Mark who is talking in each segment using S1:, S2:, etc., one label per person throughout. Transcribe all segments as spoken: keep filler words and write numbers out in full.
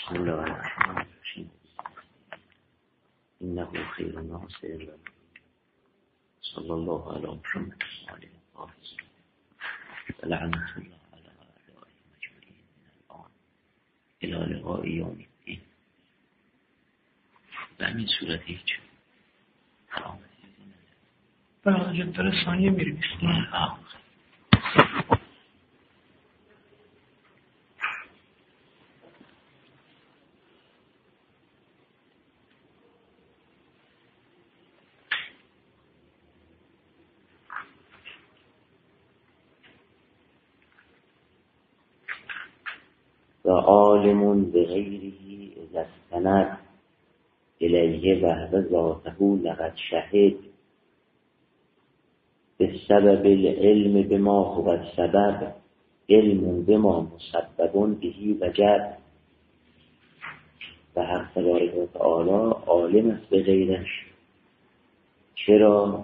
S1: بسم الله الرحمن الرحیم. انه خیر ناصر صلی الله علی محمد و آله الطاهرین و لعنت الله علی اعدائه مجمعین من الان الی لقاء یوم الدین. و همین صورت هیچ
S2: بله جدول ثانیه میریم.
S1: و عالم بغیره اذا استند الیه وحده ذاته لقد شهد بسبب العلم بما هو السبب علم بما مسبب به وجب. و حق تبارک و تعالی عالم است به غیرش. چرا؟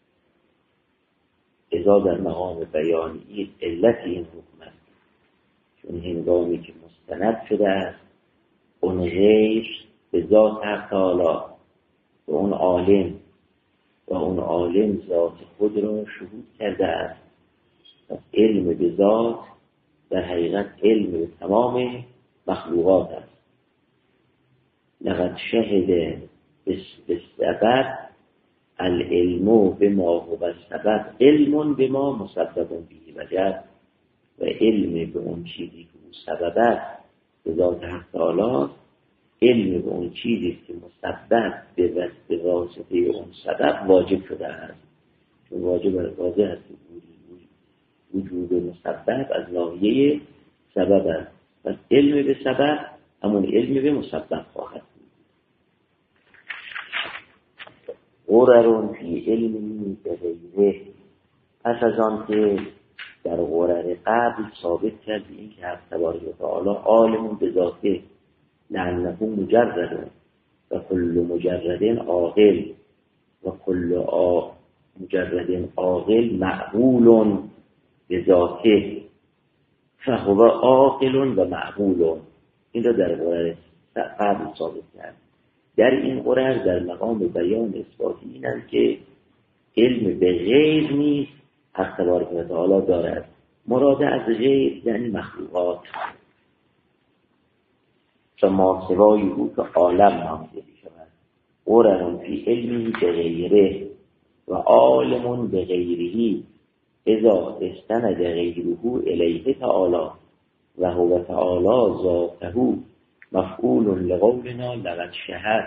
S1: اذا در مقام بیانی علت این حکم است، چون هنگامی که مستند شده است اون غیر به ذات حق تعالی و اون عالم و اون عالم ذات خود را شهود کرده است. علم به ذات در حقیقت علم به تمام مخلوقات است. لقد شهد بالسبب العلم بما هو السبب علم بما مسبب به وجب. و علم به اون چیزی که اون سبب است به ذات حق تعالی، علم به اون چیزی که مسبب به واسطه اون سبب واجب شده است. چون واجب واضح است وجود مسبب از ناحیه سبب است. پس علم به سبب همون علم به مسبب خواهد بود. غرر فی علمی به غیره. پس از آن که در غرر قبل ثابت کردی این که حق تبارک و تعالی عالم به ذاته لأنه مجرد و کل مجرد عاقل و کل مجرد عاقل معقول به ذاته فهو عاقل و معقول. این را در غرر قبل ثابت کرد. در این غرر در مقام بیان اثباتی اینند که علم به غیر نیست حق تبارک و تعالی دارد. مراد از غیر یعنی مخلوقات و ما سوای او که عالم نامیده شود. غرر فی علمی به غیره و عالم به غیره اذا استند غیره الیه تعالی و هو تعالی ذاته مفعول لقولنا لقد شهد.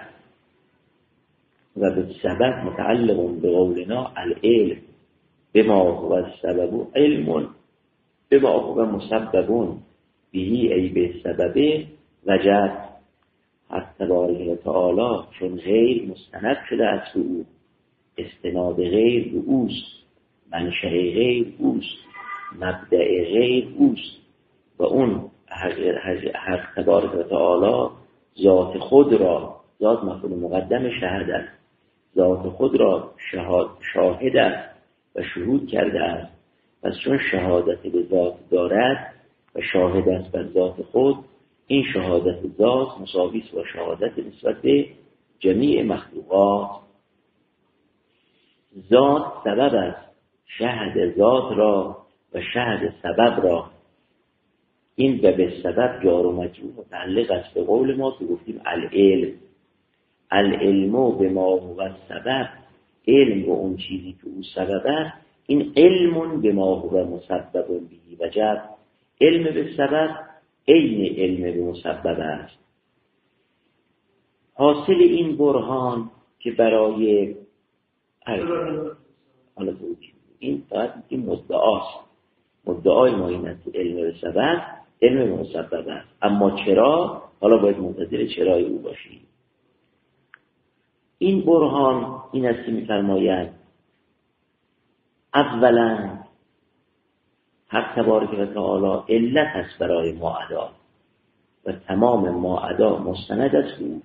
S1: و به سبب متعلق به قولنا العلم بما هو السبب علم بما هو مسبب به ای به سبب وجب. حق تبارک و تعالی چون غیر مستند شده از او، استناد غیر به اوست، منشأ غیر اوست، مبدأ غیر اوست و اون حق تبارک و تعالی ذات خود را، ذات مفعول مقدم شهد است، ذات خود را شاهد است و شهود کرده است. پس چون شهادت به ذات دارد و شاهد است بر ذات خود، این شهادت ذات مساوی است با شهادت نسبت به جمیع مخلوقات. ذات سبب است، شهد ذات را و شهد سبب را. این و به سبب جار و مجرور متعلق است به قول ما که گفتیم العلم. العلم به ما هو السبب، علم به اون چیزی که او سبب است. این علم به ما هو مسبب به وجب. علم به سبب عین علم به مسبب است. حاصل این برهان که برای این فقط این مدعاست. مدعای ما این است علم به سبب علم به مسبب است. اما چرا؟ حالا باید منتظر چرای او باشیم. این برهان این است که می‌فرماید اولا حق تبارک و تعالی علت است برای معادا و تمام معادا مستند است او.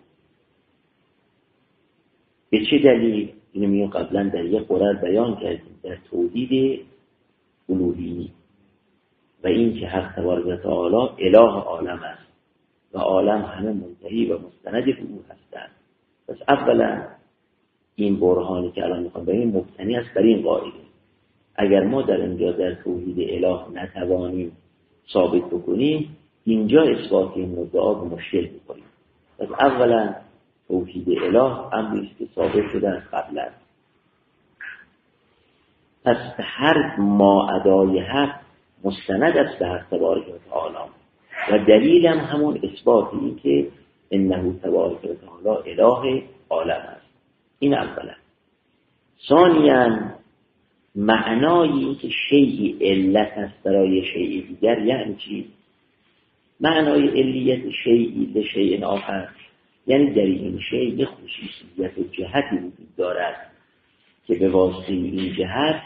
S1: به چه دلیل؟ اینو میگم قبلا در یک قرار بیان کردیم در توحید الوهی و این که حق تبارک و تعالی اله عالم است و عالم همه منتهی و مستند به او هستند. پس اولا این برهانی که الان میخوام بگیم مبتنی است بر این قاعده. اگر ما در اینجا در توحید اله نتوانیم ثابت بکنیم، اینجا اثبات این مدعا به مشکل می‌خوریم. پس اولا توحید اله امری است که ثابت شده از قبل. پس هر ما ادای حق مستند است به حق تبارک و تعالی و دلیل هم همون اثبات این که انه تبارک و تعالی اله عالم است. این اولا. ثانیاً معنای این که شیئی علت است برای شیئی دیگر یعنی چی؟ معنای علیت شیئی به شیء آخر یعنی در این شیء یه خصوصیت و جهتی وجود دارد که به واسطه این جهت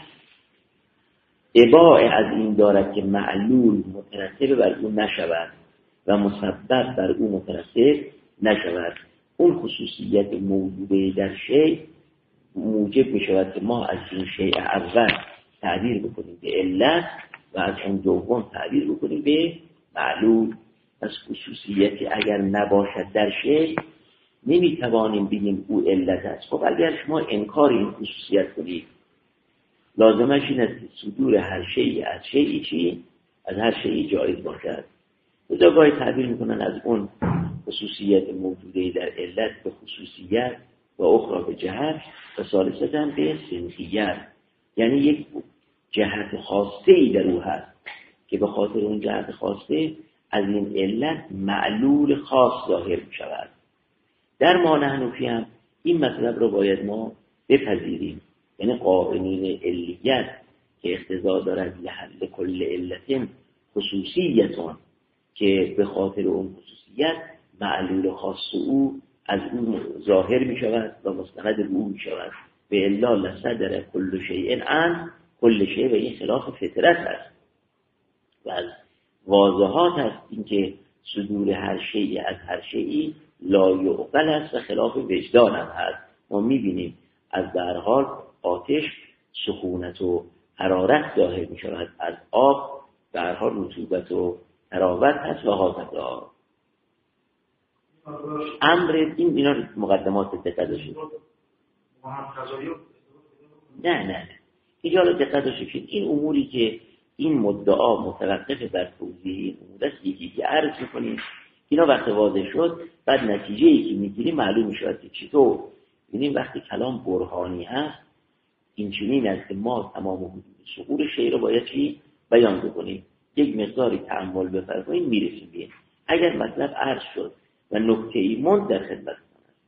S1: اباع از این دارد که معلول مترتب بر او نشود و مسبب بر او مترتب نشود. اون خصوصیت موجوده در شیء موجب می شود که ما از این شیء اول تعبیر بکنیم به علت و از اون دوم تعبیر بکنیم به معلول. از خصوصیتی اگر نباشد در شیء نمی توانیم بگیم او علت است. خب اگر شما انکار این خصوصیت کنید لازمش این است که صدور هر شیء از شیء چی؟ از هر شیء جایز باشد. به گاهی تعبیر میکنن از اون خصوصیت موجوده در علت به خصوصیت و اخرى به جهت و ثالثاً به صنفیت، یعنی یک جهت خاصه ای در او هست که به خاطر اون جهت خاصه از این علت معلول خاص ظاهر می شود. در ما نحنفی هم این مطلب رو باید ما بپذیریم، یعنی قائلین علیت که اقتضا دارد لحل کل علت خصوصیتون که به خاطر اون خصوصیت معلول خاص او از اون ظاهر می شود و مستند به او می شود. به الا لصدر کل شیء عن کل شیء و این خلاف فطرت است و از واضحات است اینکه صدور هر شیء از هر شیء لا یعقل است و خلاف وجدان هم هست. ما می بینیم از در حال آتش سخونت و حرارت ظاهر می شود، از آب در حال رطوبت و حرارت هست و هاکذا. امر این اینا مقدمات دقت داشتید. نه نه نه اینجا رو دقت داشتید. این اموری که این مدعا متوقف بر توضیح این امور است یکی که عرض می‌کنیم. اینا وقت واضح شد بعد نتیجه‌ای که می‌گیریم معلوم می‌شود که چطور. ببینیم وقتی کلام برهانی هست این چنین است که ما تمام حدود ظهور شیء رو باید چی بیان بکنیم. یک مقداری تأمل بفرمایید میرسیم به اگر مطلب عرض شد و نکته ای مند در خدمتتون است.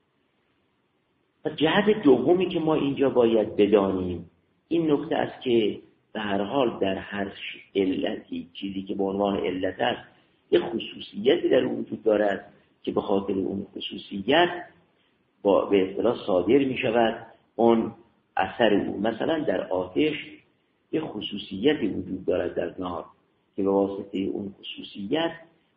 S1: و جهت دومی که ما اینجا باید بدانیم این نکته است که به هر حال در هر علتی چیزی که به عنوان علت است یک خصوصیتی در اون وجود دارد که به خاطر اون خصوصیت با به اصطلاح صادر می شود اون اثر او. مثلا در آتش یک خصوصیتی وجود دارد در نار که به واسطه اون خصوصیت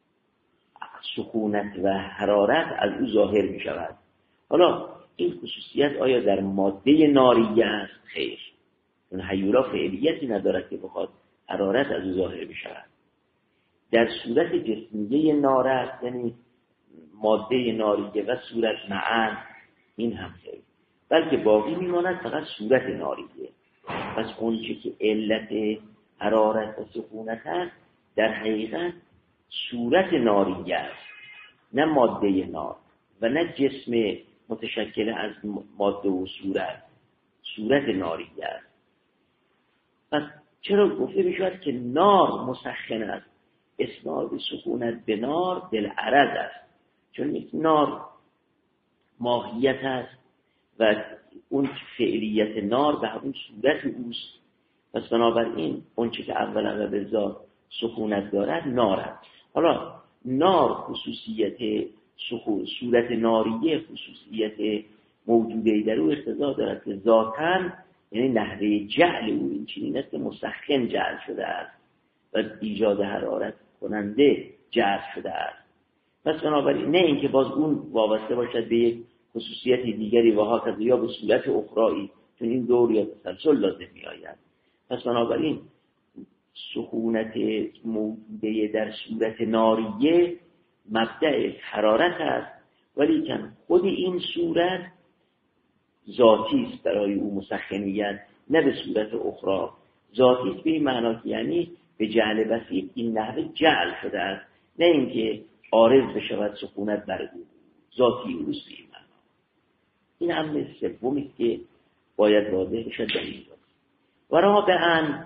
S1: سکونت و حرارت از او ظاهر می شود. حالا این خصوصیت آیا در ماده ناریه است؟ خیر، اون هیولا فعلیتی ندارد که بخواد حرارت از او ظاهر می شود. در صورت جسمیه نار است، یعنی ماده ناریه و صورت معن، این هم خیر، بلکه باقی می ماند فقط صورت ناریه. پس اون چه که علت حرارت و سکونت است در حقیقت صورت ناریه است، نه ماده نار و نه جسم متشکل از ماده و صورت، صورت ناریه است. پس چرا گفته میشود که نار مسخن است؟ اسناد سکونت به نار بالعرض است، چون نار ماهیت است و اون فعلیت نار به همون صورت اوست. پس بنابراین اون چه که اولا و بذات سکونت دارد نار است. حالا نار خصوصیت سخو صورت ناریه خصوصیت موجوده در او اقتضا دارد که ذاتاً یعنی نحوه جعل او این چنین است که مسخن جعل شده است و ایجاد حرارت کننده جعل شده است. پس بنابراین نه اینکه باز اون وابسته باشد به یک خصوصیت دیگری و ها یا به صورت اخرایی، چون این دور یا تسلسل لازم می آید. پس بنابراین سکونت موجوده در صورت ناریه مبدأ حرارت است، ولی که خود این صورت ذاتی است برای او مسخنیت، نه به صورت اخرى. ذاتی است به این معنا که یعنی به جعل بسیط این نحوه جعل شده است، نه اینکه عارض بشود سکونت بر او، ذاتی اوست به این معنا. این امر سومی که باید واضح بشد در اینجا. و رابعاً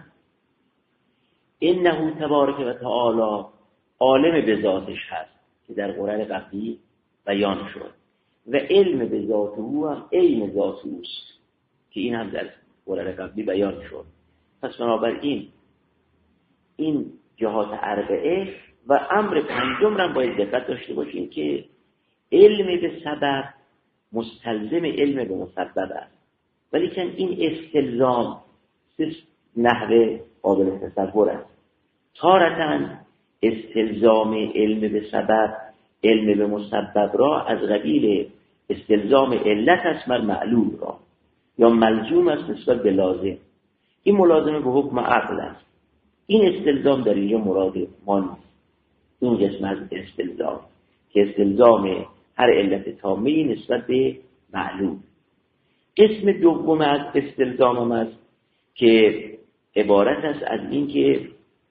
S1: انه تبارک و تعالی عالم به ذاتش هست که در قرآن قبلی بیان شد، و علم به ذات او هم علم ذات اوست که این هم در قرآن قبلی بیان شد. پس بنابراین این جهات اربعه و امر پنجم را باید دقت داشته باشیم که علم به سبب مستلزم علم به مسبب است، ولی که این استلزام سه نحوه قابل تصور است. تارتاً استلزام علم به سبب علم به مسبب را از قبیل استلزام علت است بر معلول را، یا ملزوم است نسبت به لازم. این ملازمه به حکم عقل است. این استلزام در اینجا مراد ما نیست. این قسم از استلزام که استلزام هر علت تامه نسبت به معلول. قسم دوم از استلزام است که عبارت است از این که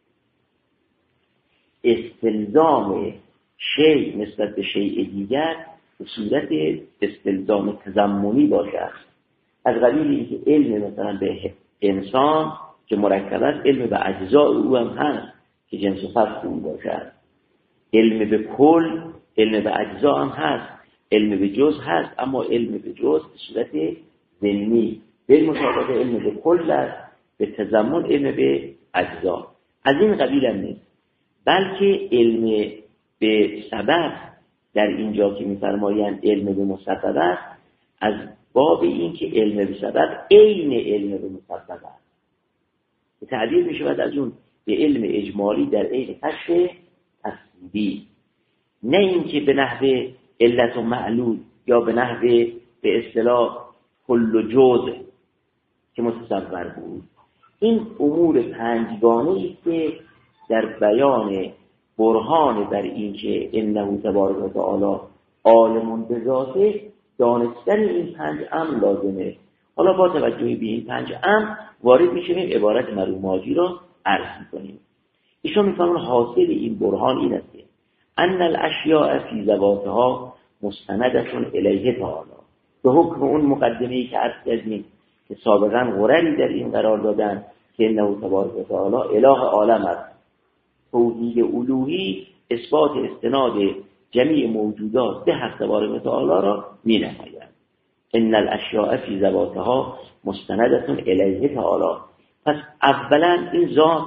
S1: استلزام شیء نسبت به شیء دیگر به صورت استلزام تضمنی باشد، از قبیل اینکه علم مثلا به انسان که مرکب است علم به اجزاء او هم هست که جنس و فصل او باشد، علم به کل علم به اجزاء هم هست، علم به جز هست، اما علم به جز به صورت ضمنی به مطابق علم به کل است، به تضمن علم به اجزاء. از این قبیل هم نیست، بلکه علم به سبب در اینجا که می‌فرمایند علم به مسبب است، از باب این که علم به سبب عین علم به مسبب است، تعبیر می‌شود از اون به علم اجمالی در عین کشف تفصیلی، نه اینکه به نحو علت و معلول یا به نحو به اصطلاح کل و جزء که متصور بود. این امور پنجگانه‌ای که در بیان برهان بر این که انه تبارک و تعالی عالم به ذاته دانستن این پنج امر لازمه. حالا با توجه به این پنج امر وارد میشیم عبارت مرحوماجی را عرض میکنیم. ایشون میفرمایند حاصل این برهان این است که ان الاشیاء فی ذواتها مستندة الیه تعالی، به حکم اون مقدمه‌ای که عرض کردیم که سابقا غرری در این قرار دادن که انه تبارک و تعالی اله عالم است. توحید الوهی اثبات استناد جمیع موجودات به حق تبارک و تعالی را می‌نماید. ان الاشیاء فی ذواتها مستندة الیه تعالی. پس اولا این ذات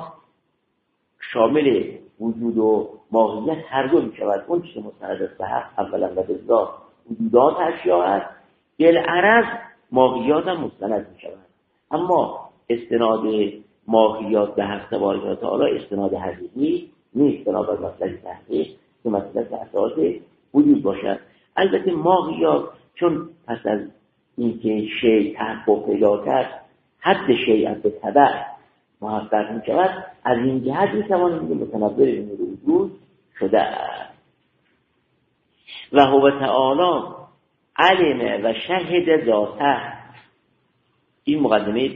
S1: شامل وجود و ماهیت هر دو می‌شود. اون چیز مستند است به حق اولا و به ذات وجودات اشیاء است، بالعرض ماهیات هم مستند می‌شود. اما استناد ماهیات به حق تبارک و تعالی استناد حقیقی نیست، بنابر مطلب تحقیق که مطلب اساس وجود باشد. البته ماهیات چون پس از اینکه شیء تحقق پیدا کرد حد شیء از به تبع محقق می شود، از این جهت می توانیم که متنبر این وجود شده است. و هو تعالی علم و شهد ذاته. این مقدمه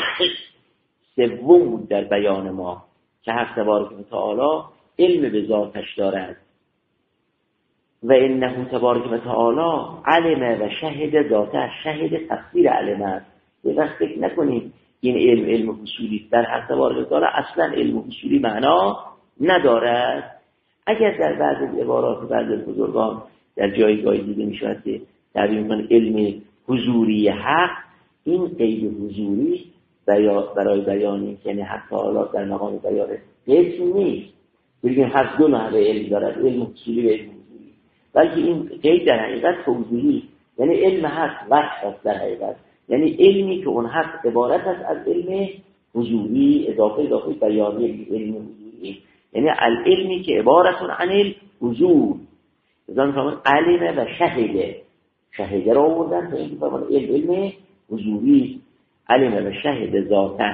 S1: سوم بود در بیان ما که حق تبارک و تعالی علم به ذاتش دارد. و انه تبارک و تعالی علم و شهد ذاته. شهد تفسیر علم است. یه وقت فکر نکنید این علم علم حصولی در حق تبارک و تعالی اصلا علم حصولی معنا ندارد. اگر در بعض از عبارات بعض از بزرگان در جایگاهی دیده می شود که تعبیر می‌کنند علم حضوری حق، این قید حضوری برای بیان این که یعنی حق تعالی در مقام بیان قید نیست. بگیم حق دو نحوه علم دارد، علم حصولی و علم حضوری، بلکه این قید در حقیقت توضیحی، یعنی علم حق وقت است در حقیقت، یعنی علمی که اون حق عبارت است از علم حضوری اضافه اضافه بیانی علم حضوری، یعنی العلمی که عبارت عن الحضور. ازان فرمان علم و شهده، شهده را آوردن تا این فرمان علم علم حضوری، علم و شهد ذاته.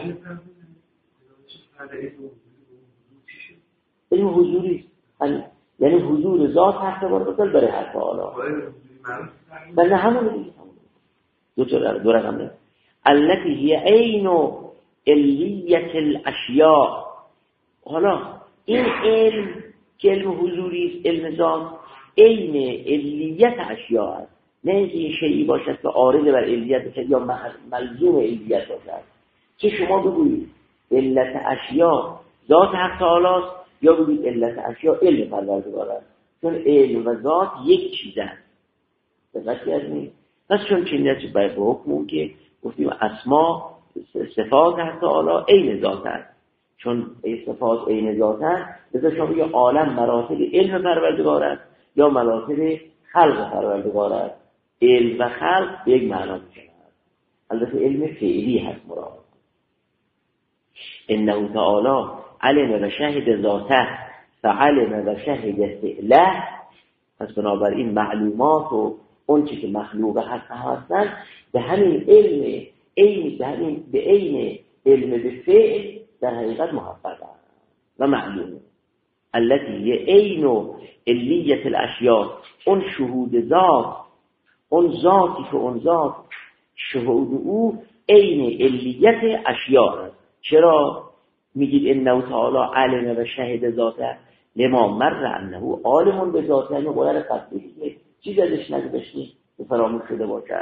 S1: علم حضوری یعنی حضور ذات حق بارگذار برای حق تعالی. و نه همون دیگه دو تا دو رقم نه. التي هي عین علیت الاشیاء. حالا این علم که علم حضوری است، علم ذات عین علیت اشیاء است، نه اینکه یه شیئی باشد که عارض بر علیت باشد یا ملزوم علیت باشد. که شما بگویید علت اشیاء ذات حق تعالی است یا بگویید علت اشیاء علم پروردگار است، چون علم و ذات یک چیزن. دقت کردید؟ پس چون چنین به حکم که گفتیم اسما صفات حق تعالی عین ذات است، چون صفات عین ذات است لذا شما بگید عالم مراتب علم پروردگار است یا مراتب خلق پروردگار است. علم و خلق به یک معنا میشن. البته علم فعلی هست مراد. انه تعالی علم و شهد ذاته فعلم و شهد فعله. پس بنابراین معلومات و اون چی که مخلوق حق هستن به همین علم عین به همین به عین علم به فعل در حقیقت محقق و معلوم. التي عین علیت الاشیاء، اون شهود ذات، اون ذاتی که اون ذات شهود او عین علیت اشیاء است. چرا میگید انه تعالی علم و شهد ذاته؟ لما مر انه عالم به ذاته، یعنی قدر قصدی که چیز ازش نگذشتی به فراموش شده باشه.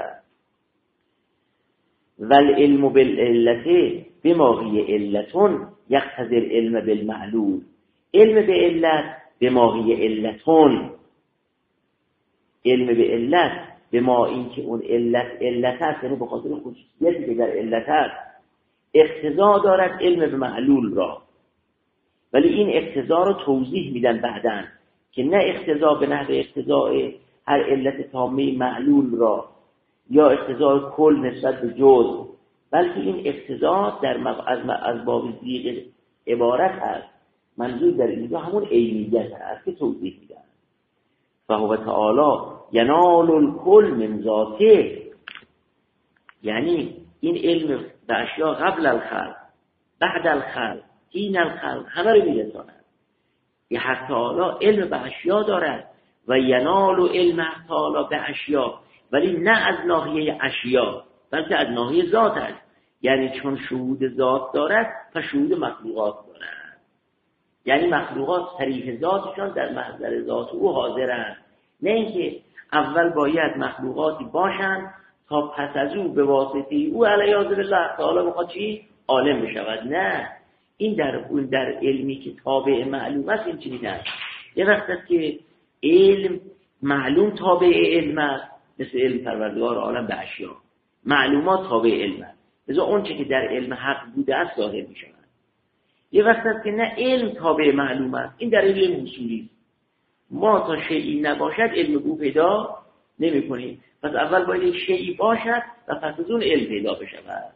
S1: والعلم بالعلت بما هی علتون یقتضی العلم بالمعلول. علم به علت بما هی علتون، علم به علت به ما این که اون علت علت هست، یعنی به خاطر خصوصیتی که در علت هست اقتضا دارد علم به معلول را. ولی این اقتضا رو توضیح میدن بعداً که نه اقتضا به نحو اقتضاء هر علت تامه معلول را یا اقتضاء کل نسبت به جزء، بلکه این اقتضا در مب... از, از باب ذیق عبارت است. منظور در اینجا همون عینیت است که توضیح میدن. فهو تعالی ینال الکل من ذاته، یعنی این علم به اشیاء قبل الخلق بعد الخلق حین الخلق همه رو میرساند. یه حق تعالی علم به اشیاء دارد و ینال علم حق تعالی به اشیاء، ولی نه از ناحیه اشیاء بلکه از ناحیه ذات است. یعنی چون شهود ذات دارد و شهود مخلوقات دارد، یعنی مخلوقات صریح ذاتشان در محضر ذات او حاضرند، نه اینکه اول باید مخلوقاتی باشند تا پس از او به واسطه او علیاذ بالله تعالی بخواد چی عالم بشود. نه، این در اون در علمی که تابع معلوم است این چیزی نه. یه وقت است که علم معلوم تابع علم است، مثل علم پروردگار عالم به اشیاء، معلومات تابع علم است، لذا اون چیزی که در علم حق بوده است ظاهر می شود. یه وقت است که نه علم تابع معلوم است، این در علم اصولی است. ما تا شیئی نباشد علم او پیدا نمی کنیم. پس اول باید یک شیئی باشد و پس از اون علم پیدا بشود.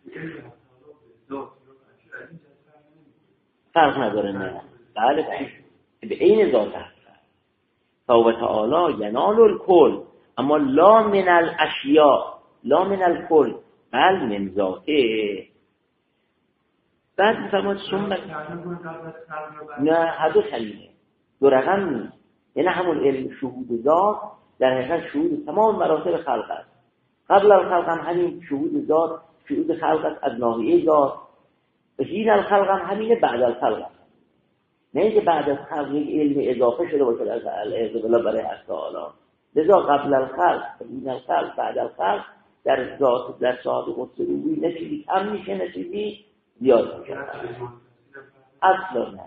S1: فرق نداره. نه بله به عین ذات هست. فهو تعالی ینال الکل، اما لا من الاشیاء، لا من الکل بل من ذاته. بعد میفرماید ثم نه هدو کلمه دو رقم نیست، یعنی همون علم شهود ذات در حقیقت شهود تمام مراتب خلق است. قبل الخلق هم همین شهود ذات شهود خلق است از ناحیه ذات، و حین الخلق هم همینه بعد الخلق است. نه اینکه بعد از خلق یک علم اضافه شده باشه از اعاذ برای حق تعالی. لذا قبل الخلق حین الخلق بعد الخلق در ذات در صاحب قدس روحی نه چیزی کم میشه نه چیزی زیاد میشه. اصلا نه.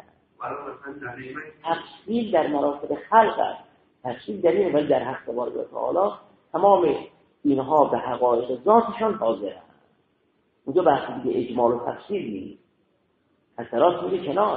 S1: تفصیل در مراتب خلق است، تفصیل در این ولی در حق باری تعالی تمام اینها به حقایق ذاتشان حاضرند. اونجا بحث دیگه اجمال و تفصیل نیست، اثرات میگه کنار.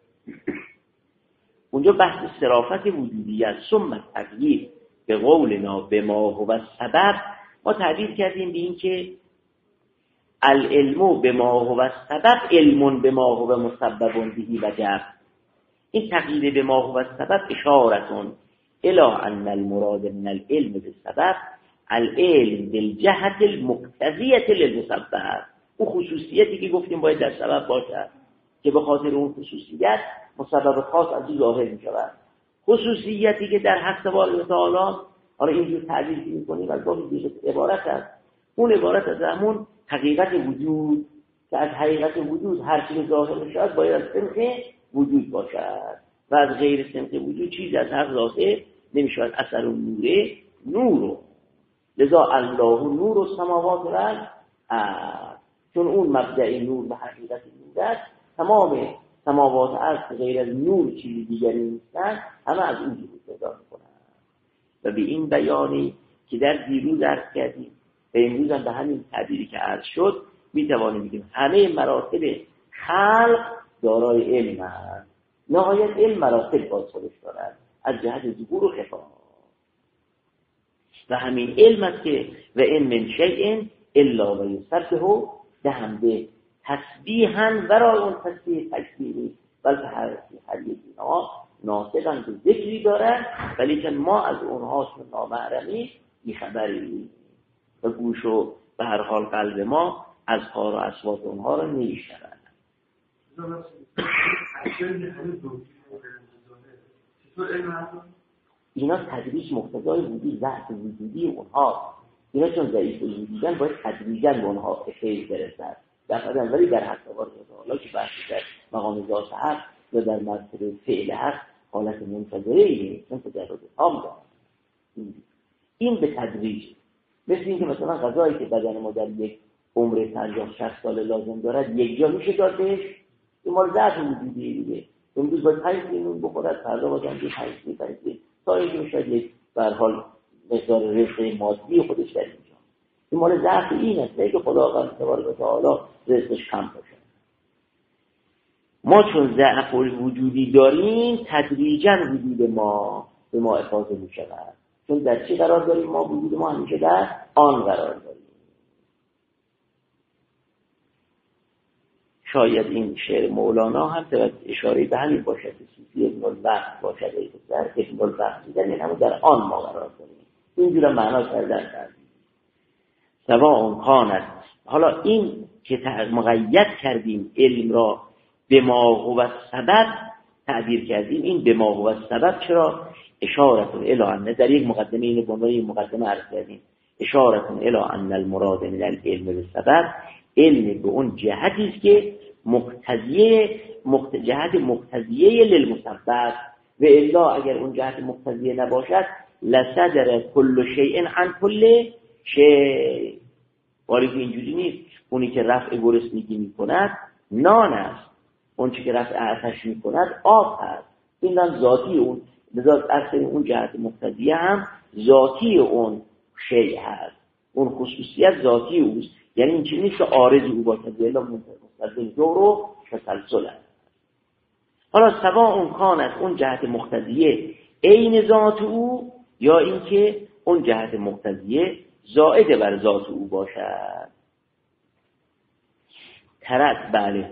S1: اونجا بحث صرافت وجودیت. ثم تغییر به قولنا به ما هو السبب، ما تعبیر کردیم به این که العلم به ما هو السبب علم به ما هو مسبب بهی و جب. این تغییر به ما هو السبب اشارتون الی ان المراد من العلم بالسبب العلم بالجهت المقتضیه للمسبب. اون خصوصیتی که گفتیم باید در سبب باشد که به خاطر اون خصوصیت مسبب خاص از او ظاهر می شود. خصوصیتی که در حق تبارک و تعالی، حالا اینجور تعبیر می‌کنیم از باب عبارت است، اون عبارت از همون حقیقت وجود که از حقیقت وجود هر چیز ظاهر میشود باید از سمت وجود باشد و از غیر سمت وجود چیز از حق ظاهر نمیشود. اثر و نوره نورو لذا الله نور و سماوات و الارض، چون اون مبدأ نور و حقیقت نور است، تمام سماوات و الارض غیر از نور چیزی دیگری نیستند، همه از اون جلوه پیدا میکنند. و به این بیانی که در دیروز عرض کردیم و امروز هم به همین تعبیری که عرض شد میتوانیم بگیم همه مراتب خلق دارای علم است. نهایت علم مراتب باز خودش دارد از جهت ظهور و خفا، و همین علم است که و این من شیء الا و یسبحه بحمده تسبیحا برای اون تسبیح تکبیری، بلکه هر هر یک اینا ناطقاً به ذکری دارن ولی که ما از اونها چون نامحرمی بیخبری و گوش و به هر حال قلب ما از کار و اصوات اونها رو نمیشنوند. اینا تدریج مقتضای وجود ذات وجودی اونها، اینا چون ضعیف وجودیدن باید تدریجاً به اونها خیر برسد در قدم، ولی در حق تبارک و تعالی که بحث در مقام ذات حق و در مرتبه فعل حق حالت منتظره ایه، چون تجرد تام دارد. این به تدریج، مثل این که مثلا غذایی که بدن ما در یک عمر پنجاه شصت سال لازم دارد یک جا میشه دادش، این مال ذات وجودیه دیگه. امروز باید پنج نون بخورد، فردا باید هم پنج نون پنج نون تا اینکه شاید یک به هر حال مقدار رزق مادی خودش در اینجا. این مال ضعف این است که خداوند تبارک و تعالی رزقش کم باشه. ما چون ضعف وجودی داریم تدریجاً وجود ما به ما افاضه می شود. چون در چی قرار داریم؟ ما وجود ما همیشه در آن قرار داریم. شاید این شعر مولانا هم باید اشاره به همین باشد که صوفی ابن الوقت باشد در ابن الوقت دیدن، یعنی همون در آن ما قرار داریم. اینجور معنا کردن کردیم سواء کانت. حالا این که مقید کردیم علم را به ما هو سبب تعبیر کردیم، این به ما هو سبب چرا؟ اشارت الی ان، در یک مقدمه اینو به عنوان یک مقدمه عرض کردیم، اشارت الی ان المراد من العلم بالسبب، علم به اون جهتی است که مقتضیه مقت... جهت مقتضیه للمسبب، و الا اگر اون جهت مقتضیه نباشد لصدر کل شیء عن کل شیء. ولی که اینجوری نیست. اونی که رفع گرسنگی میکند نان است، اون چی که رفع آتش میکند آب است. این هم ذاتی اون، لذا اصل اون جهت مقتضیه هم ذاتی اون شیء هست، اون خصوصیت ذاتی اوست. یعنی این چیزی نیست که عارض او باشد، الا مستلزم دور و تسلسل است. حالا سواء اون کان است اون جهت مقتضیه عین ذات او، یا اینکه اون جهت مقتضیه زائد بر ذات او باشد. ترد بله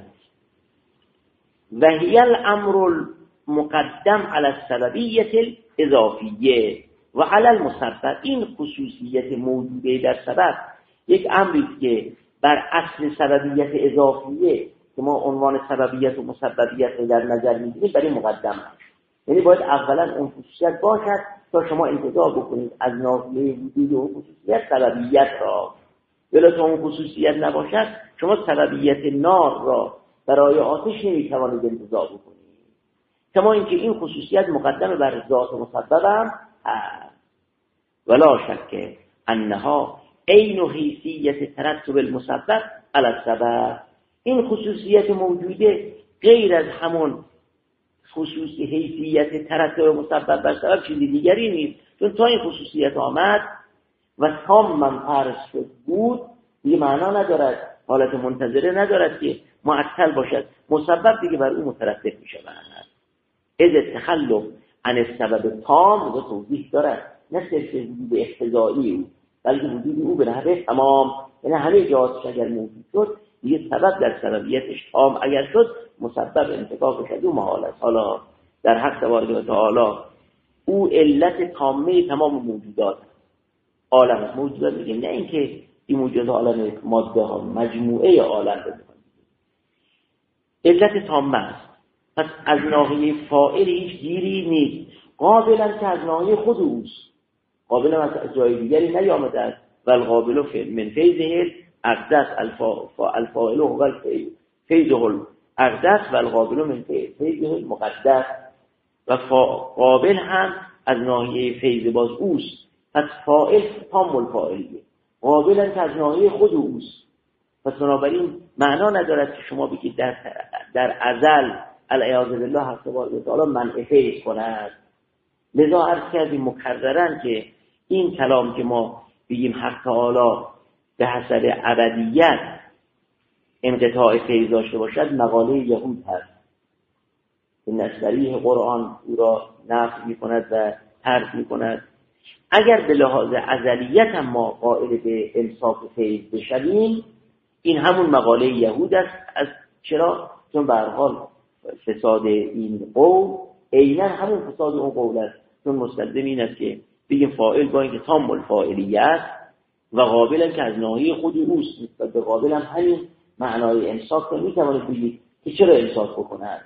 S1: و هی الامر المقدم علی السببیت الاضافیه و علی المسبب. این خصوصیت موجوده در سبب یک امری که بر اصل سببیت اضافیه که ما عنوان سببیت و مسببیت رو در نظر میگیریم برای مقدم است. یعنی باید اولا اون خصوصیت باشد تا شما انتزاع بکنید از ناحیه وجود اون خصوصیت سببیت را. ولی تا اون خصوصیت نباشد شما سببیت نار را برای آتش نمیتوانید انتزاع بکنید. کما اینکه این خصوصیت مقدم بر ذات مسبب هم هست. ولا شک انها عین حیثیت ترتب المسبب علی السبب. این خصوصیت موجوده غیر از همون خصوصی حیثیت ترتب مسبب بر سبب چیزی دیگری نیست. چون تا این خصوصیت آمد و تام من فرض شد بود دیگه معنا ندارد، حالت منتظره ندارد که معطل باشد، مسبب دیگه بر اون مترتب می شود. از تخلف عن السبب تام و توضیح دارد، نه صرف وجود اقتضایی او بلکه وجود او به نحو تمام. یعنی همه جهاتش اگر موجود شد دیگه سبب در سببیتش تام اگر شد مسبب انتفاع بشد و محال است. حالا در حق تبارک و تعالی او علت تامه تمام موجودات عالم موجودات میگه، نه اینکه این موجودات عالم ماده ها مجموعه عالم بده، علت تامه است. پس از ناحیه فاعل هیچ گیری نیست. قابلا که از ناحیه خود اوست، قابل از جای دیگری نیامده است. و القابل من فیضه اقدس الفاعل هو فیضه الاقدس و القابل من فیضه المقدس. و قابل هم از ناحیه فیض باز اوست، پس فاعل تام الفاعلیه، قابلا که از ناحیه خود اوست. پس بنابراین معنا ندارد که شما بگید در در ازل العیاذ بالله حق تعالی منع فیض کند. لذا عرض کردیم مکررن که این کلام که ما بگیم حق تعالی به حسب ابدیت انقطاع فیض داشته باشد مقاله یهود هست. این نصریح قرآن او را نفی می کند و ترک می کند. اگر به لحاظ ازلیت هم ما قائل به امساک فیض بشویم، این همون مقاله یهود است. از چرا؟ چون به هر حال فساد این قول عیناً همون فساد اون قول است. چون مستلزم این است که بگیم فاعل با اینکه تام الفاعلیت و قابل که از ناحیه خود اوست و به قابل هم همین معنای امساک رو میتوانید بگید که چرا امساک بکنند.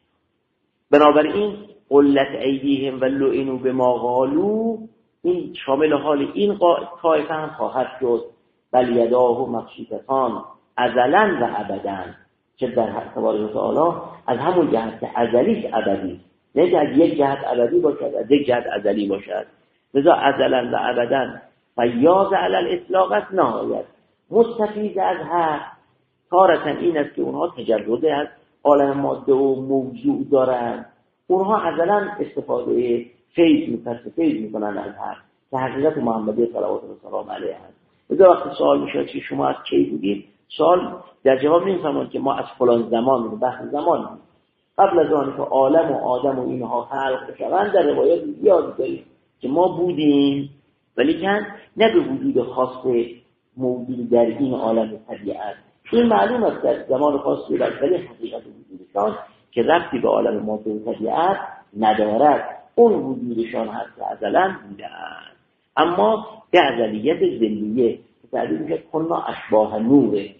S1: بنابراین قلت ایدیهم و لعنوا بما قالوا این شامل حال این طایفه هم خواهد شد. بل یداه مبسوطتان ازلا و ابدا، چه در حق تبارک و تعالی از همون جهت که ازلی ابدی، نه که از یک جهت ابدی باشد از یک جهت ازلی باشد. لذا ازلا و ابدا فیاض علی الاطلاق است نهایت مستفیض از حق. تارة این است که اونها تجرد از عالم ماده و موضوع دارند، اونها ازلا استفاده فیض می‌کنند فیض می‌کنند از حق که حقیقت محمدی صلوات الله و سلام علیه است. لذا وقتی سوال میشه که شما از کی بودید، سوال در جواب نمی‌فهمند که ما از فلان زمان بحث زمان قبل از آن که عالم و آدم و اینها خلق شوند در روایات زیاد داریم که ما بودیم، ولی کن نه به وجود خاص موجود در این عالم طبیعت. این معلوم است در زمان خاصی در حقیقت وجودشان که ربطی به عالم ماده و طبیعت ندارد، اون وجودشان هست که ازلا بودند. اما به ازلیت ذلیه که تعبیر میشه کنا اشباه نوره.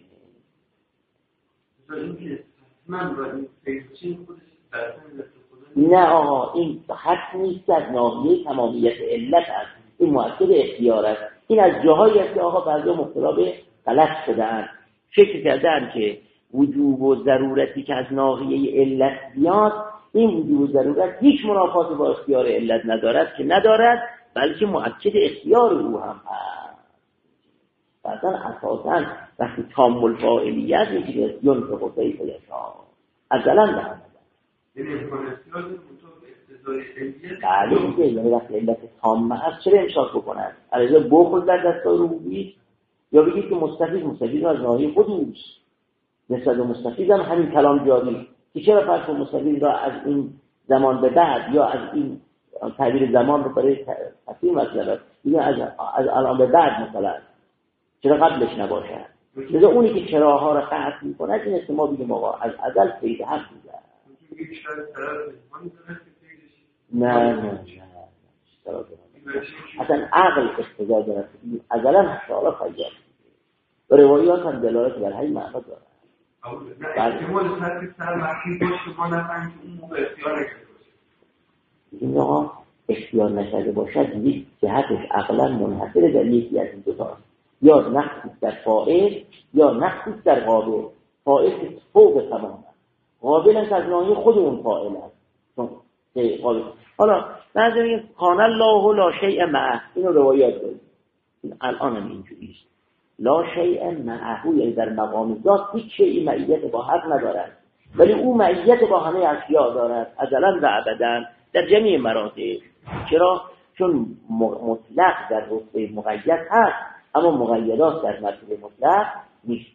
S1: نه آقا این حق نیست، از ناحیه تمامیت علت است، این مؤکد اختیار است. این از جاهایی است که آقا بعضی مبتلا به غلط شده‌اند، فکر کردن که وجوب و ضرورتی که از ناحیه علت بیاد، این وجوب و ضرورت هیچ منافاتی با اختیار علت ندارد که ندارد، بلکه مؤکد اختیار او هم هست. بعضا اساساً وقتی تام الفاعلیت میگه یون به قضایی فلشا ازلا دارد بله اینکه یعنی وقتی علت تامه هست چرا امساک بکنند؟ علیزه بخل در دستای ربوبی یا بگید که مستفید مستفید از ناحیه خود اوست. نسبت به مستفید هم همین کلام جاری که چرا فرض کن مستفید را از این زمان به بعد یا از این تعبیر زمان رو برای تفسیر مثلا دیگه از از الان به بعد مثلا چرا قبلش نباشه؟ لذا اونی که چراها را قطع میکنه این است ما بگیم آقا از ازل فیض حق میده. نه نه نه اصلا عقل اقتضا دارد ازلا حشالا خیال و روایات هم دلالت بر همین معنی دارد.
S3: احتمال سطح سر وقتی باشه ما نفهمیم که اون موقع اختیار نشده باشه.
S1: این آقا اختیار نشده باشد یک جهتش عقلا منحصر در یکی از این دو تا، یا نقصی در فاعل یا نقصی در قابل. فاعل که فوق تمام است، قابل است از ناحیه خود اون فاعل است. قابل حالا بعضی میگن کان الله لا شیء معه، اینو روایات داریم. این الان هم اینجوری است، لا شیء معه یعنی در مقام ذات هیچ شیء معیت با حق ندارد، ولی او معیت با همه اشیاء دارد ازلا و ابدا در جمیع مراتب. چرا؟ چون مطلق در رتبه مقید هست اما مقیدات در مرتبه مطلق نیست.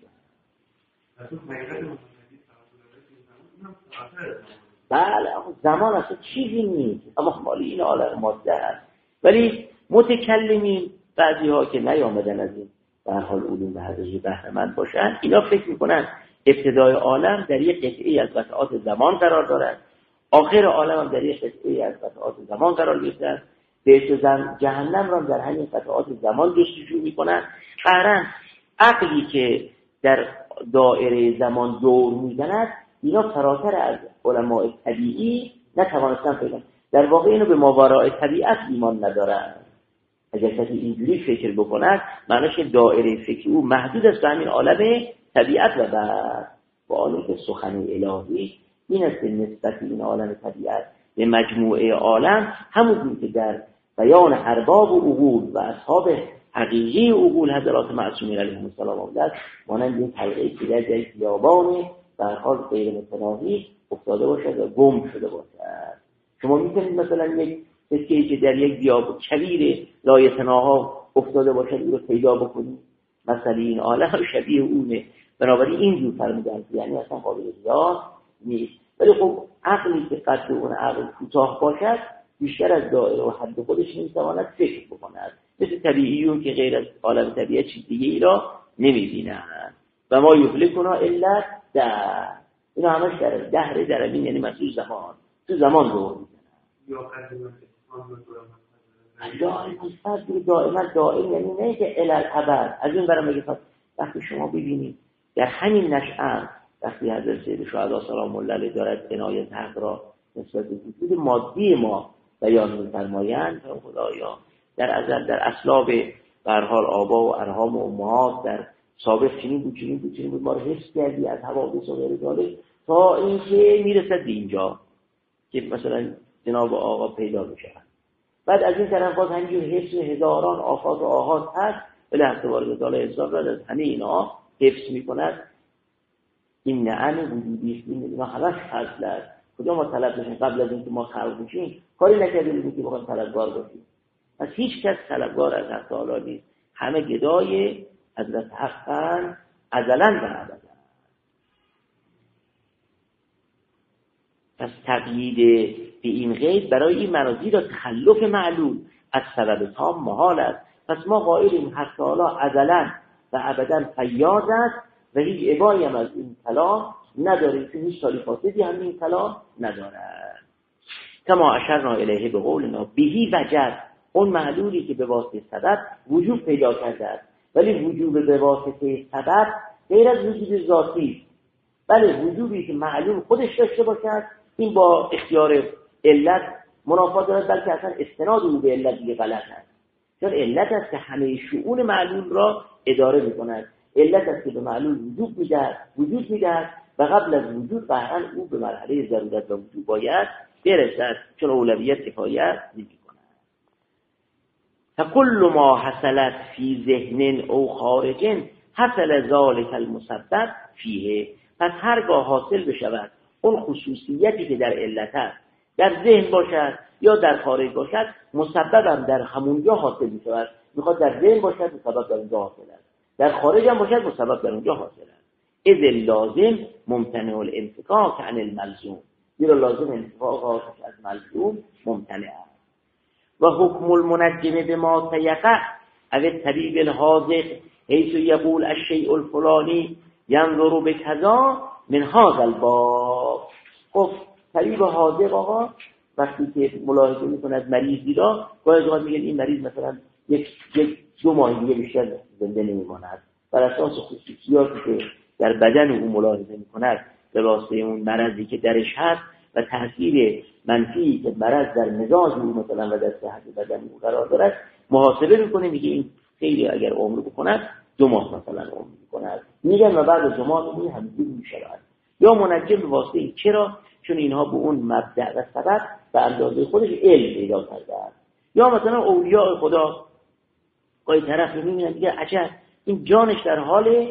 S1: بله زمان اصلا چیزی نیست، اما مالی این عالم ماده هست. ولی متکلمین بعضی ها که نیامدن از این به هر حال علوم به حضرت بهره‌مند باشن، اینا فکر میکنن ابتدای عالم در یک قطعه از قطعات زمان قرار دارد، آخر عالم هم در یک قطعه از قطعات زمان قرار گرفته، بهشت و جهنم را در همین قطعات زمان جستجو میکنن. قرن عقلی که در دایره زمان دور میزند اینا فراتر از علماء طبیعی نتوانستن پیدا. در واقع اینو به ماوراء طبیعت ایمان ندارن. اگر کسی اینجوری فکر بکند معناش دایره فکری او محدود است به همین عالم طبیعت و بعد با آنکه سخن الهی این است که نسبت این عالم طبیعت به مجموعه عالم همون که در بیان ارباب و عقول و اصحاب حقیقی عقول حضرات معصومین علیهم السلام آمده است، مانند این حلقه‌ای که در جای خیابان به هر حال غیر متناهی افتاده باشد و گم شده باشد. شما میتونید مثلا یک سکه‌ای که در یک بیابان کویر لایتناها افتاده باشد او رو پیدا بکنید، مثلا این عالم شبیه اونه. بنابراین اینجور فرمودن یعنی اصلا قابل قیاس نیست. ولی خب عقلی که قد اون عقل کوتاه باشد بیشتر از دایره و حد خودش نمیتواند فکر بکند، مثل طبیعیون که غیر از عالم طبیعت چیز دیگه ای را نمیبینند. و ما یهلکنا الا دهر، اینا همش در دهر درمین یعنی مسئول زمان، تو زمان رو میزنن. دائم مستقبل دائما دائم یعنی نه که الالعبد. از این برای مگه وقتی شما ببینید در همین نشأه وقتی حضرت سید شهدا سلام الله علیه دارد عنایت حق را نسبت به وجود مادی ما بیان می‌فرمایند، خدایا در ازل در اسلاب به هر حال آبا و ارحام و امهات در سابق چنین بود چنین بود چنین بود ما رو حفظ کردی از حوادث و غیر ذالک تا اینکه میرسد به اینجا که مثلا جناب آقا پیدا بشه. بعد از این طرف باز همینجور حفظ هزاران آفات و آحاد هست، ولی حتی وارد داله حساب را از همه اینا حفظ میکند. این نعم وجودی است، این اینا همش فضل است. کجا ما طلب بشیم قبل از اینکه ما خلق بشیم کاری نکردیم که بخوایم طلبگار باشیم. از هیچ کس طلبگار از حق تعالی نیست، همه گدای حضرت حقاً ازلاً و ابداً. پس تقیید به این قید برای این منازی را تخلف معلول از سبب تام محال است. پس ما قائلیم حق تعالی ازلاً و ابداً فیاض است و هیچ ابایی هم از این کلام نداره، که هیچ سالی فاسدی هم این کلام نداره. کما اشرنا الیه به قولنا بهی وجد، اون معلولی که به واسطه سبب وجود پیدا کرده است، ولی وجود به واسطه سبب غیر از وجود ذاتی، بله وجودی که معلول خودش داشته باشد این با اختیار علت منافات دارد، بلکه اصلا استناد او به علت دیگه غلط است. چون علت است که همه شؤون معلول را اداره می‌کند، علت است که به معلول وجود می‌دهد وجود می‌دهد و قبل از وجود قطعاً او به مرحله ضرورت و وجود باید برسد، چون اولویت کفایت نمی‌کند. فكل ما حصلت في ذهن او خارج حصل ذلك المسبب فيه. پس هرگاه حاصل بشود اون خصوصیتی که در علت است در ذهن باشد یا در خارج باشد، مسببم در همونجا حاصل می‌شود. میخواد در ذهن باشد مسبب در اونجا حاصل است، در خارج هم باشد مسبب در اونجا حاصل است. اذ اللازم ممتنع الانفکاک عن الملزوم، زیرا لازم انفکاک از ملزوم ممتنع است. و حکم المنجم بما تیقع او الطبیب الحاذق حیث یقول الشیء الفلانی ینظر بکذا من هذا الباب. خب طبیب حاذق آقا وقتی که ملاحظه می‌کند مریضی را، گاهی اوقات میگن این مریض مثلا یک یک دو ماه دیگه بیشتر زنده نمی‌ماند، بر اساس خصوصیاتی که در بدن او ملاحظه می‌کند به واسطه اون مرضی که درش هست و تاثیر منفی که مرض در مزاج او مثلا و در صحت بدن او قرار دارد محاسبه می‌کنه، میگه این خیلی اگر عمر بکند دو ماه مثلا عمر می‌کند، میگن و بعد از دو ماه این همینجوری می‌شود. یا منجم به واسطه این، چرا؟ چون اینها به اون مبدأ و سبب به اندازه خودش علم پیدا کرده است. یا مثلا اولیاء خدا گاهی طرف می‌بینن دیگه عجب این جانش در حال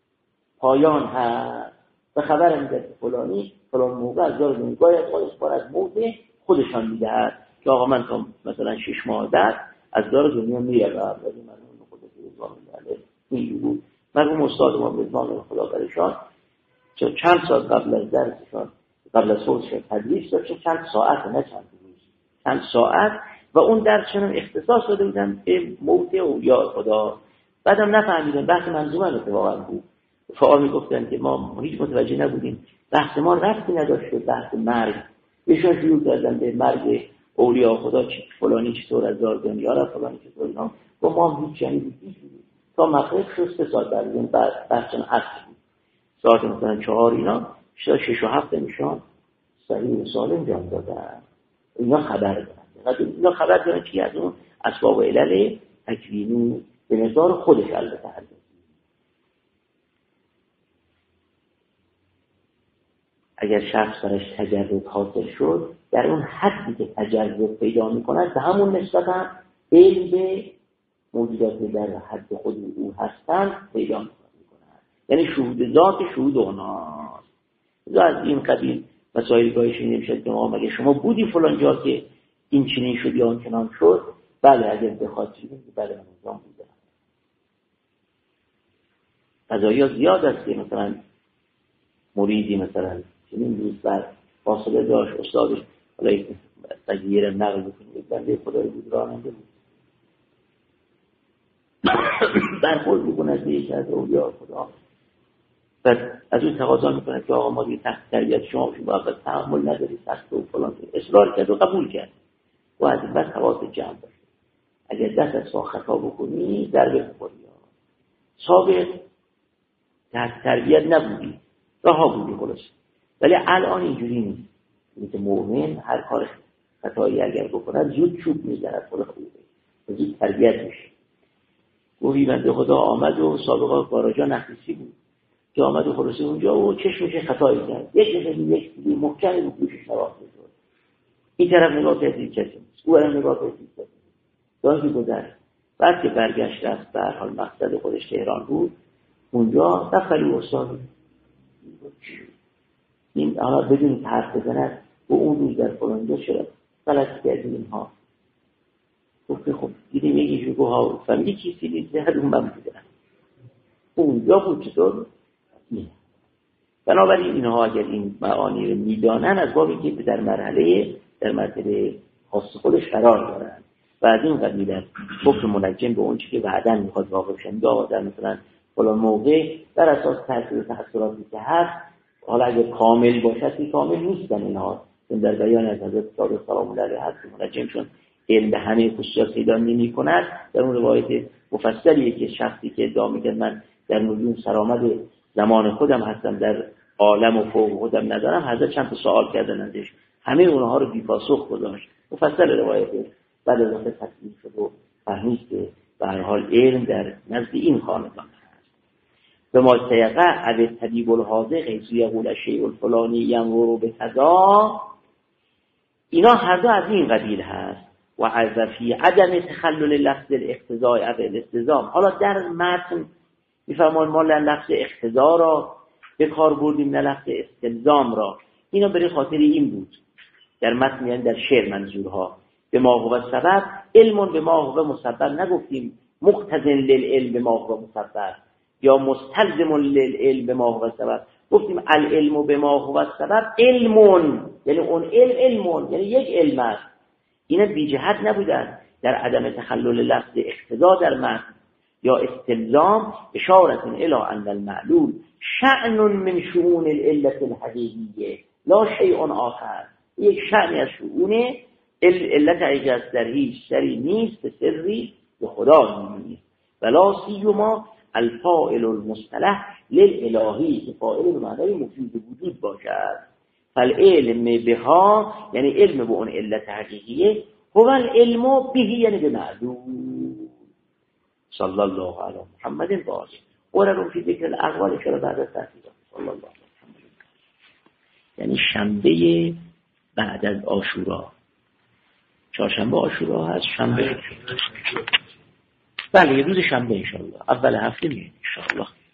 S1: پایان هست و خبر میده فلانی فلان موقع از دار دنیا باید خودش بار از موت خودشان میدهد که آقا من تا مثلا شش ماه بعد از دار دنیا میرم. ولی من اون خودش رضوان الله اینجوری بود. مرحوم استاد ما رضوان خدا برشان چون چند سال قبل از درسشان قبل از فوتش تدریس داشت، چند ساعت نه چند روز چند ساعت و اون درسشون اختصاص داده بودن به موت اولیاء خدا. بعدم نفهمیدن بحث منظومه اتفاقا بود. فعال میگفتن که ما هیچ متوجه نبودیم، بحث ما ربطی نداشت به بحث مرگ. ایشون شروع کردن به مرگ اولیاء خدا، چی فلانی چطور از دار دنیا رفت فلانی چطور اینا، و ما هیچ چیزی نیست تا مغرب شد سه ساعت بعد این بحث عصر بود، ساعت مثلا چهار اینا شش و هفت نشان صحیح و سالم جان دادن. اینا خبر دارن. اینا خبر دارن چی؟ از اون اسباب و علل تکوینی به مقدار خودش البته هست. اگر شخص برش تجرد حاصل شد، در اون حدی که تجرد پیدا می‌کند به همون نسبت هم علم به موجودات در حد خود او هستند پیدا می‌کند. یعنی شهود ذات شهود اوناست. از این قبیل مسائل گاهی شنیده می‌شد که ما مگه شما بودی فلان جا که این چنین شد یا اون چنان شد؟ بله اگر بخواد چیزی بله من اونجا بودم. قضایا زیاد است که مثلا مریدی مثلا چنین روز بر فاصله داشت استادش حالا یک تغییر نقل بکنید بنده خدای بود راننده بود برخورد میکنه به یک از اولیاء خدا و از اون تقاضا میکنه که آقا ما دیگه تحت تربیت شما شما باید تحمل نداری سخت و فلان اصرار کرد و قبول کرد و از این بعد حواس جمع باشه اگر دست از سا خطا بکنی ضربه بخوری سابق تحت تربیت نبودی رها بودی خلاص ولی الان اینجوری نیست اینه که مؤمن هر کار خطایی اگر بکنه زود چوب میزند خود خوبه زود تربیت میشه گویی بنده خدا آمد و سابقا گاراژا نخیسی بود که آمد و خلاصه اونجا و چشمش خطایی کرد یک نفر یک دیگه محکمی رو گوشش نواخته شد این طرف نگاه کردید کسی نیست او هم نگاه کردید کسی نیست داشتی گذشت بعد که برگشت رفت به هر حال مقصد خودش تهران بود اونجا دفعی استاد این حالا بدون حرف بزند و اون روز در فلانجا شد غلط کردیم اینها گفت خب دیدیم یکی شو ها فهمیدی کیسی نیست هر اون من بودن اونجا بود چطور نه بنابراین اینها اگر این معانی رو میدانن از بابی که در مرحله در مرحله خاص خودش قرار دارن و از این قبیل در حکم منجم به اون چی که بعداً میخواد واقع بشن یا در مثلا فلان موقع در اساس تاثیر تحصیلاتی که هست حالا اگر کامل باشد که کامل نیستن اینها چون در بیان از حضرت صادق سلام الله علیه هست منجم چون علم به همه خصوصیات پیدا نمی کند در اون روایت مفصلیه که شخصی که ادعا می‌کنه من در نجوم سرآمد زمان خودم هستم در عالم و فوق خودم ندارم حضرت چند تا سوال کردن ازش همه اونها رو بی پاسخ گذاشت مفصل روایت بعد از اون تفصیل شد و فهمید که به هر حال علم در نزد این خاندان به ما تیقع عدد طبیب الحاضق یقول الشیء الفلانی ینظر بکذا اینا هر دو از این قبیل هست و عذفی عدم تخلل لفظ الاقتضاء او الاستلزام حالا در متن میفرمان ما لفظ اقتضا را به کار بردیم نه لفظ استلزام را اینا برای خاطر این بود در متن یعنی در شعر منظورها به ما هو سبب علم به ما هو مسبب نگفتیم مقتضی للعلم به ما هو مسبب یا مستلزم للعلم به ما هو سبب گفتیم العلم به ما هو سبب علمون یعنی اون علم علمون یعنی یک علم است اینا بی جهت نبودن در عدم تخلل لفظ اقتضا در متن یا استلزام اشاره الی ان المعلول شأن من شؤون العلة الحقیقیه لا شیء آخر یک شأنی از شؤون علت حقیقی است در هیچ سری نیست سری به خدا نیست ولا سیما الفاعل المصطلح للالهی که فاعل به معنای مفید وجود باشد فالعلم بها یعنی علم به اون علت حقیقیه هو العلم به یعنی به معلوم صلی الله علی محمد باز قرارون فی ذکر الاقوال چرا بعد از تحقیق صلی الله علی محمد یعنی شنبه بعد از عاشورا چهارشنبه عاشورا هست شنبه بله یه روز شنبه انشاءالله اول هفته میاد انشاءالله